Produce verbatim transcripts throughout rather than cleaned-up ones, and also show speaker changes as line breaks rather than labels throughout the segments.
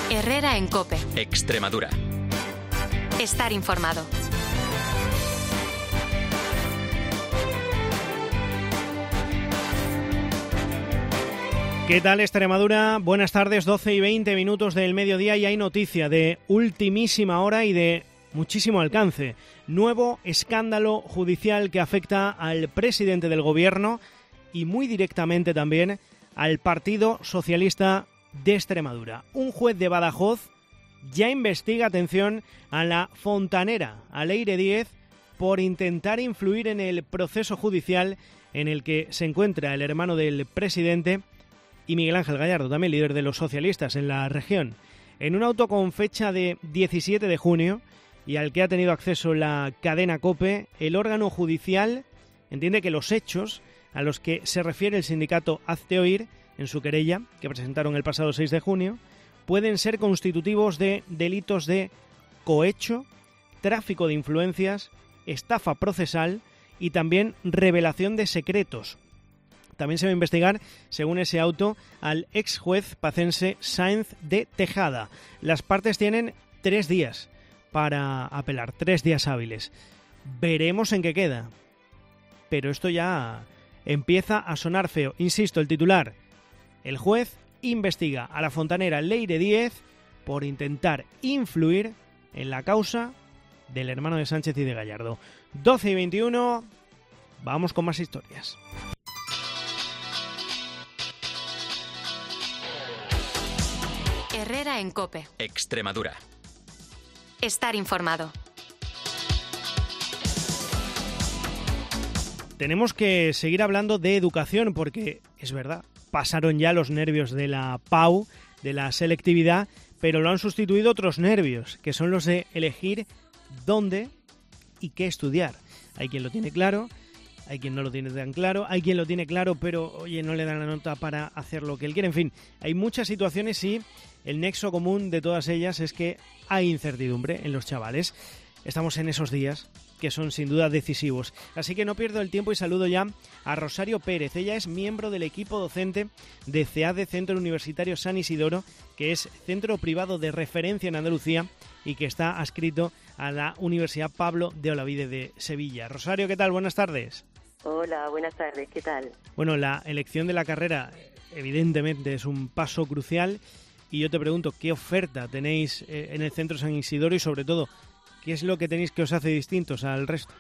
Herrera en COPE.
Extremadura.
Estar informado.
¿Qué tal, Extremadura? Buenas tardes, doce y veinte minutos del mediodía y hay noticia de ultimísima hora y de muchísimo alcance. Nuevo escándalo judicial que afecta al presidente del gobierno y muy directamente también al Partido Socialista de Extremadura. Un juez de Badajoz ya investiga, atención, a la fontanera, a Leire Díez, por intentar influir en el proceso judicial en el que se encuentra el hermano del presidente y Miguel Ángel Gallardo, también líder de los socialistas en la región. En un auto con fecha de diecisiete de junio y al que ha tenido acceso la cadena COPE, el órgano judicial entiende que los hechos a los que se refiere el sindicato Hazte Oír en su querella, que presentaron el pasado seis de junio, pueden ser constitutivos de delitos de cohecho, tráfico de influencias, estafa procesal y también revelación de secretos. También se va a investigar, según ese auto, al ex juez pacense Sáenz de Tejada. Las partes tienen tres días para apelar, tres días hábiles. Veremos en qué queda. Pero esto ya empieza a sonar feo. Insisto, el titular: el juez investiga a la fontanera Leire Díez por intentar influir en la causa del hermano de Sánchez y de Gallardo. doce y veintiuno, vamos con más historias.
Herrera en COPE.
Extremadura.
Estar informado.
Tenemos que seguir hablando de educación porque, es verdad, pasaron ya los nervios de la P A U, de la selectividad, pero lo han sustituido otros nervios, que son los de elegir dónde y qué estudiar. Hay quien lo tiene claro, hay quien no lo tiene tan claro, hay quien lo tiene claro, pero, oye, no le dan la nota para hacer lo que él quiere. En fin, hay muchas situaciones y el nexo común de todas ellas es que hay incertidumbre en los chavales. Estamos en esos días que son sin duda decisivos. Así que no pierdo el tiempo y saludo ya a Rosario Pérez. Ella es miembro del equipo docente de CEADE, Centro Universitario San Isidoro, que es centro privado de referencia en Andalucía y que está adscrito a la Universidad Pablo de Olavide de Sevilla. Rosario, ¿qué tal? Buenas tardes.
Hola, buenas tardes, ¿qué tal?
Bueno, la elección de la carrera evidentemente es un paso crucial y yo te pregunto, ¿qué oferta tenéis en el Centro San Isidoro y sobre todo, qué es lo que tenéis que os hace distintos al resto?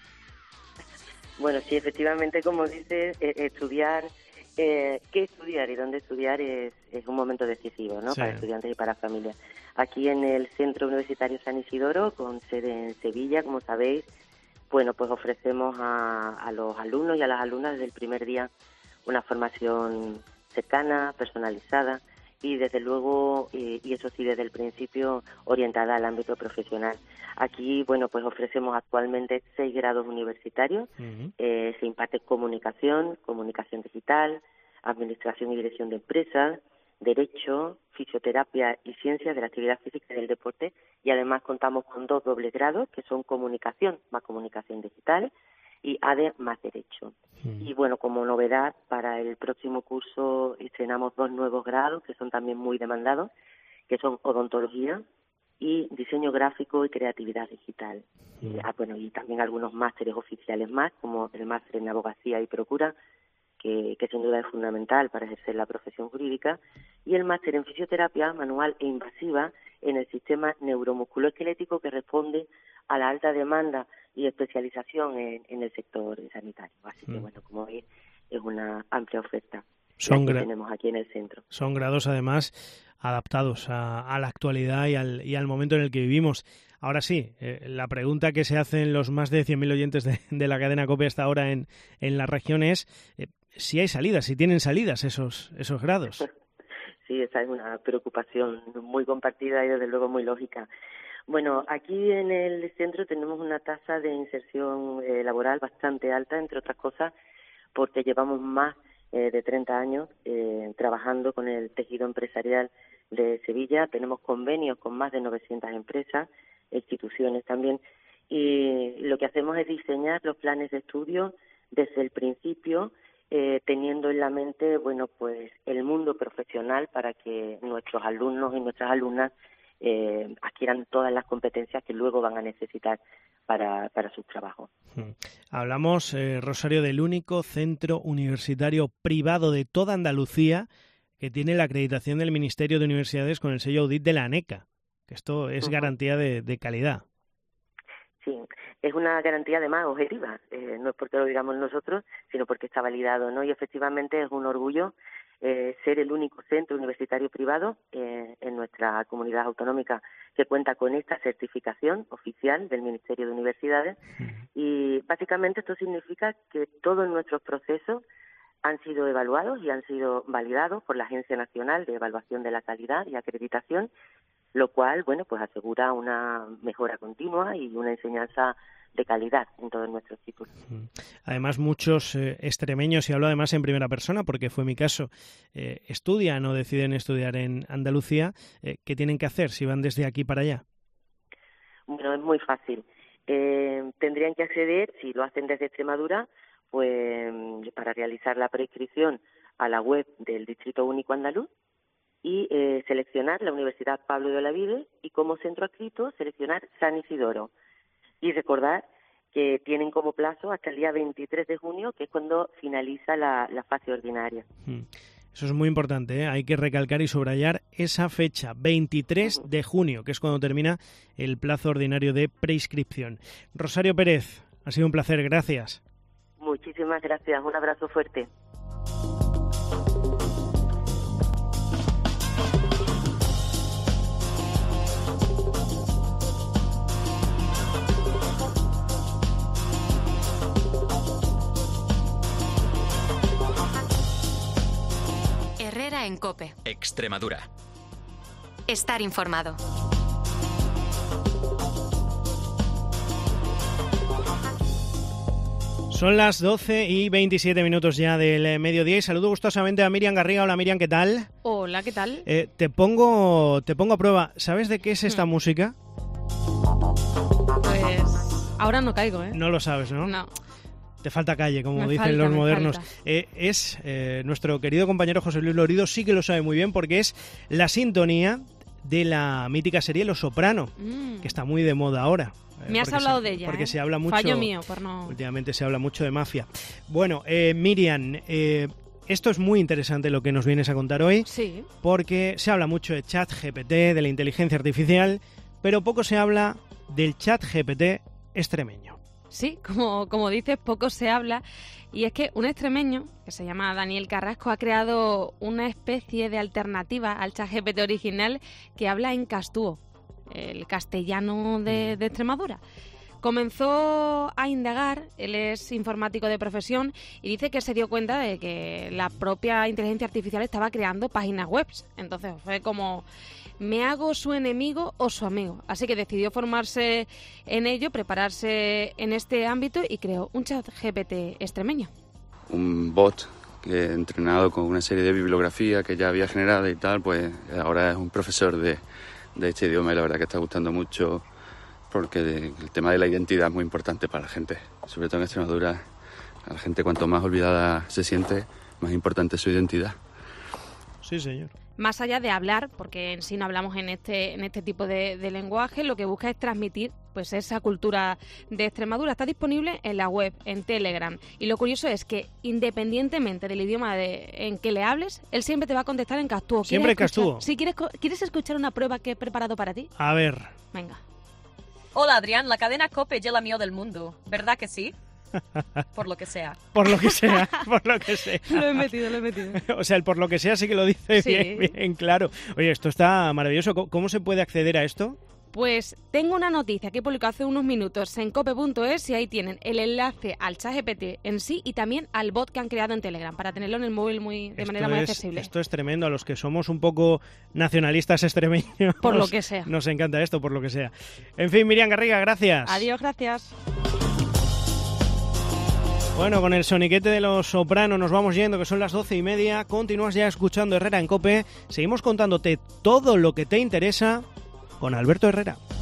Bueno, sí, efectivamente, como dices, eh, estudiar, eh, qué estudiar y dónde estudiar es, es un momento decisivo, ¿no? Sí. Para estudiantes y para familias. Aquí en el Centro Universitario San Isidoro, con sede en Sevilla, como sabéis, bueno, pues ofrecemos a, a los alumnos y a las alumnas desde el primer día una formación cercana, personalizada y desde luego, y, y eso sí, desde el principio, orientada al ámbito profesional. Aquí, bueno, pues ofrecemos actualmente seis grados universitarios. Uh-huh. Eh, se imparte comunicación, comunicación digital, administración y dirección de empresas, derecho, fisioterapia y ciencias de la actividad física y del deporte, y además contamos con dos dobles grados, que son comunicación más comunicación digital y A D E más derecho. Mm. Y bueno, como novedad, para el próximo curso estrenamos dos nuevos grados que son también muy demandados, que son odontología y diseño gráfico y creatividad digital. Mm. Y, ah, bueno, y también algunos másteres oficiales más, como el máster en abogacía y procura, que, que sin duda es fundamental para ejercer la profesión jurídica, y el máster en fisioterapia manual e invasiva en el sistema neuromusculoesquelético, que responde a la alta demanda y especialización en, en el sector sanitario. Así que, mm. bueno, como veis, es una amplia oferta
son
que
gra-
tenemos aquí en el centro.
Son grados, además, adaptados a, a la actualidad y al, y al momento en el que vivimos. Ahora sí, eh, la pregunta que se hacen los más de cien mil oyentes de, de la cadena COPE hasta ahora en, en la región es eh, si hay salidas, si tienen salidas esos, esos grados.
Sí, esa es una preocupación muy compartida y desde luego muy lógica. Bueno, aquí en el centro tenemos una tasa de inserción eh, laboral bastante alta, entre otras cosas, porque llevamos más eh, de treinta años eh, trabajando con el tejido empresarial de Sevilla. Tenemos convenios con más de novecientas empresas, instituciones también, y lo que hacemos es diseñar los planes de estudio desde el principio, eh, teniendo en la mente, bueno, pues el mundo profesional para que nuestros alumnos y nuestras alumnas eh, adquieran todas las competencias que luego van a necesitar para, para sus trabajos.
Hablamos, eh, Rosario, del único centro universitario privado de toda Andalucía que tiene la acreditación del Ministerio de Universidades con el sello Audit de la ANECA, que esto es uh-huh. garantía de, de calidad.
Sí, es una garantía además objetiva, eh, no es porque lo digamos nosotros, sino porque está validado, ¿no? Y efectivamente es un orgullo eh, ser el único centro universitario privado eh, en nuestra comunidad autonómica que cuenta con esta certificación oficial del Ministerio de Universidades. Uh-huh. Y básicamente esto significa que todos nuestros procesos han sido evaluados y han sido validados por la Agencia Nacional de Evaluación de la Calidad y Acreditación, lo cual, bueno, pues asegura una mejora continua y una enseñanza de calidad en todos nuestros títulos.
Además, muchos eh, extremeños, y hablo además en primera persona porque fue mi caso, eh, estudian o deciden estudiar en Andalucía. Eh, ¿Qué tienen que hacer si van desde aquí para allá?
Bueno, es muy fácil. Eh, tendrían que acceder, si lo hacen desde Extremadura, pues para realizar la preinscripción a la web del Distrito Único Andaluz y eh, seleccionar la Universidad Pablo de Olavide y como centro adscrito seleccionar San Isidoro. Y recordar que tienen como plazo hasta el día veintitrés de junio, que es cuando finaliza la, la fase ordinaria.
Eso es muy importante, ¿eh? Hay que recalcar y subrayar esa fecha, veintitrés de junio, que es cuando termina el plazo ordinario de preinscripción. Rosario Pérez, ha sido un placer, gracias.
Muchísimas gracias, un abrazo fuerte.
Herrera en COPE.
Extremadura.
Estar informado.
Son las doce y veintisiete minutos ya del mediodía y saludo gustosamente a Miriam Garriga. Hola Miriam, ¿qué tal?
Hola, ¿qué tal?
Eh, te pongo te pongo a prueba. ¿Sabes de qué es esta hmm. música?
Pues ahora no caigo, ¿eh?
No lo sabes, ¿no?
No.
Te falta calle, como
me
dicen
falta,
los modernos.
Eh,
es eh, nuestro querido compañero José Luis Lorido, sí que lo sabe muy bien porque es la sintonía de la mítica serie Los Soprano, mm. que está muy de moda ahora.
Me has hablado
se,
de ella,
Porque
¿eh?
se habla mucho...
Fallo mío, por no...
Últimamente se habla mucho de mafia. Bueno, eh, Miriam, eh, esto es muy interesante lo que nos vienes a contar hoy.
Sí.
Porque se habla mucho de ChatGPT, de la inteligencia artificial, pero poco se habla del ChatGPT extremeño.
Sí, como, como dices, poco se habla. Y es que un extremeño, que se llama Daniel Carrasco, ha creado una especie de alternativa al ChatGPT original que habla en castúo, el castellano de, de Extremadura. Comenzó a indagar, él es informático de profesión, y dice que se dio cuenta de que la propia inteligencia artificial estaba creando páginas web. Entonces fue como, ¿me hago su enemigo o su amigo? Así que decidió formarse en ello, prepararse en este ámbito y creó un ChatGPT extremeño.
Un bot que entrenado con una serie de bibliografía que ya había generado y tal, pues ahora es un profesor de, de este idioma y la verdad que está gustando mucho porque el tema de la identidad es muy importante para la gente, sobre todo en Extremadura. A la gente cuanto más olvidada se siente, más importante es su identidad.
Sí, señor.
Más allá de hablar, porque en sí no hablamos en este en este tipo de, de lenguaje, lo que busca es transmitir pues esa cultura de Extremadura. Está disponible en la web, en Telegram. Y lo curioso es que, independientemente del idioma de, en que le hables, él siempre te va a contestar en castúo.
Siempre en castúo.
Si quieres, ¿quieres escuchar una prueba que he preparado para ti?
A ver.
Venga.
Hola, Adrián, la cadena COPE es la mía del mundo, ¿verdad que sí? Por lo que sea.
Por lo que sea, por lo que sea.
Lo he metido, lo he metido.
O sea, el por lo que sea sí que lo dice
sí.
bien, bien claro. Oye, esto está maravilloso. ¿Cómo se puede acceder a esto?
Pues tengo una noticia que he publicado hace unos minutos en cope punto es y ahí tienen el enlace al ChatGPT en sí y también al bot que han creado en Telegram para tenerlo en el móvil muy de
esto
manera muy
es,
accesible.
Esto es tremendo. A los que somos un poco nacionalistas extremeños.
Por lo que sea.
Nos encanta esto, por lo que sea. En fin, Miriam Garriga, gracias.
Adiós, gracias.
Bueno, con el soniquete de Los Soprano nos vamos yendo, que son las doce y media. Continúas ya escuchando Herrera en COPE. Seguimos contándote todo lo que te interesa con Alberto Herrera.